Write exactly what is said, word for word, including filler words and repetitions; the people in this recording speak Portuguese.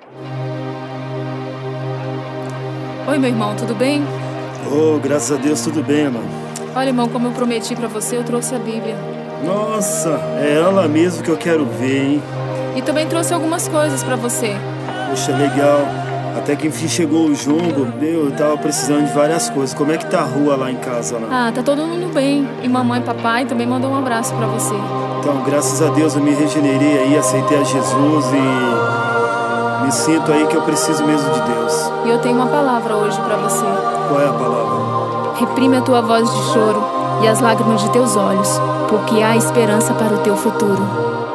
Oi, meu irmão, tudo bem? Oh, graças a Deus, tudo bem, irmão. Olha, irmão, como eu prometi pra você, eu trouxe a Bíblia. Nossa, é ela mesmo que eu quero ver, hein? E também trouxe algumas coisas pra você. Poxa, legal. Até que enfim chegou o jogo, meu, eu tava precisando de várias coisas. Como é que tá a rua lá em casa, lá? Ah, tá todo mundo bem. E mamãe e papai também mandou um abraço pra você. Então, graças a Deus eu me regenerei aí, aceitei a Jesus e me sinto aí que eu preciso mesmo de Deus. E eu tenho uma palavra hoje pra você. Qual é a palavra? Reprime a tua voz de choro e as lágrimas de teus olhos, porque há esperança para o teu futuro.